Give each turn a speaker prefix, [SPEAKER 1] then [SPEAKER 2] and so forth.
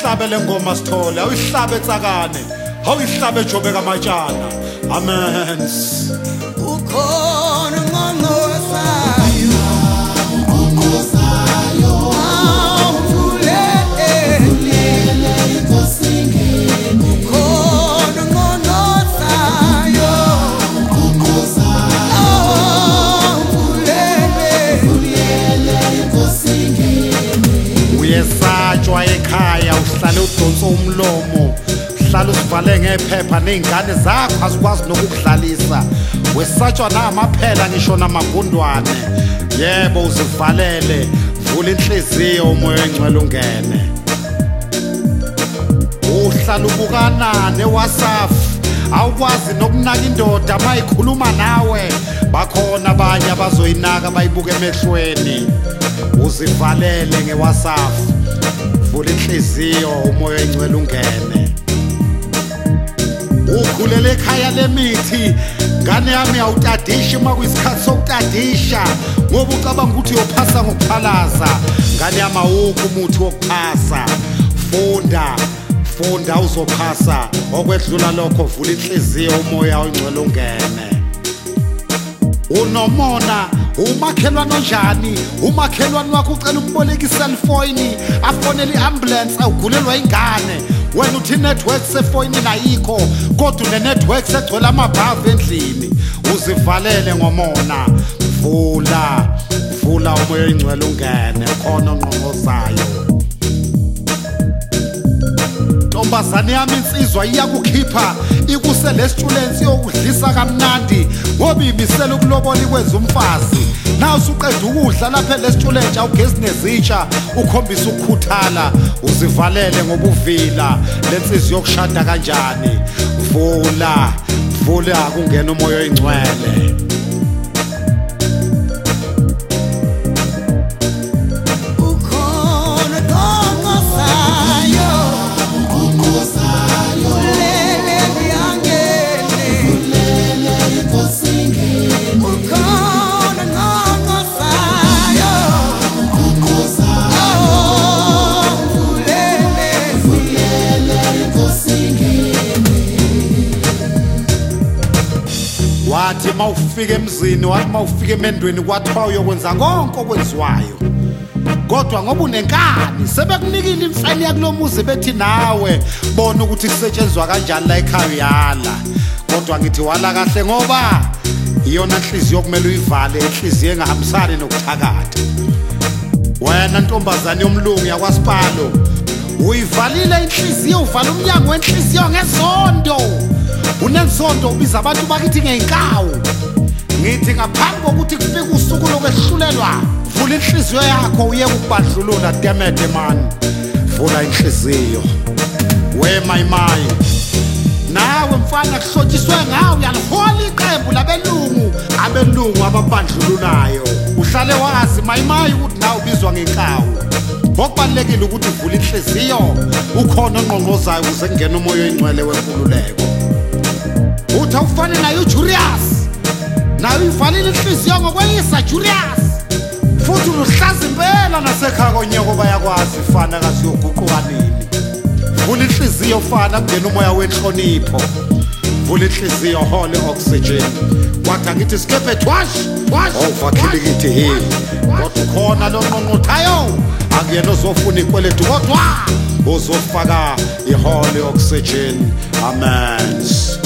[SPEAKER 1] awuyihlabe lengoma Sithole, awuyihlabe Tsakane, awuyihlabe Jobeka Matshana. Amen.
[SPEAKER 2] Ukhona ngqongqozayo
[SPEAKER 1] uyesatshwa ekhaya uhlale udonsa umlomo uhlale usivale ngephepha nezingane zakho azikwazi nokukudlalisa wesatshwa namaphela ngisho namagundwane yebo uzivalele vula inhliziyo umoya engcwele ungene uhlala ubukana neWhatsApp awukwazi nokunaka indoda mayikhuluma nawe bakhona abanye abazoyinaka bayibuke emehlweni uzivalele ngeWhatsApp vula inhliziyo umoya engcwele ungene ukhulele ekhaya lemithi ngane yami awutadisha uma kuyisikhathi sokutadisha ngoba ucabanga ukuthi uyophasa ngokuphalaza ngane yami awukho umuthi wokuphasa funda uzophasa okwedlula lokho vula inhliziyo umoya ongcwele ungene unomona umakhelwane onjani umakhelwane wakho ucela umboleka iselfoni afonele iambulance awugulelwa ingane wena uthi network sefoni ayikho kodwa unenetwork segcwele amabhavu endlini uzivalele ngomona vula umoya engcwele ungene khona ongqongqozayo ntombazane yami insizwa iyakukhipha ikuse lesitulensi yokudlisa kamnandi ngoba imisela ukulobola ikwenza umfazi nawe usuqeda ukudla lapha lesitulensi awugezi nezitsha ukhombisa ukukhuthala uzivalele ngoba uvila lensizi yokushada kanjani vula kungena umoya engcwele wathi mawufika emzini wathi mawufika emendweni kwathiwa uyokwenza konke okwenziwayo kodwa ngoba unenkani sebekunikile imfene yakulomuzi bethi nawe bona ukuthi kusetshenzwa kanjani la ekhaya uyala kodwa ngithi wala kahle ngoba iyona inhliziyo kumele uyivale inhliziyo engahambisani nokuthakatha wena ntombazane yomlungu yakwaSipalo uyivalile inhliziyo uvala umnyango wenhliziyo ngezondo unenzondo ubiza abantu bakithi ngeenkawu ngithi ngaphambi kokuthi kufike usuku lokwehlulelwa vula inhliziyo yakho uyeke ukubandlulula demede man vula inhliziyo we mayimayi nawe mfana kuhlotshiswe ngawe uyalihola iqembu abelungu ababandlululayo uhlale wazi mayimayi ukuthi nawe ubizwa ngenkawu ngokubalekile ukuthi uvula inhliziyo ukhona ongqongqozayo ukuze kungene umoya engcwele wenkululeko uthi awufane nayo uJulius nayo ivalile inhliziyo ngokweyisa Julius futhi uhlaza impela nasekhaya konyoko bayakwazi fana kasiyoguquka nini vula inhliziyo fana kungena umoya wenhlonipho vula inhliziyo holy oxygen kwathi ngithi sikepe twash ovakhilikiti hili kodwa khona lo nqonqothayo akuyena ozofuna ikweletu kodwa uzofaka iholy oxygen amen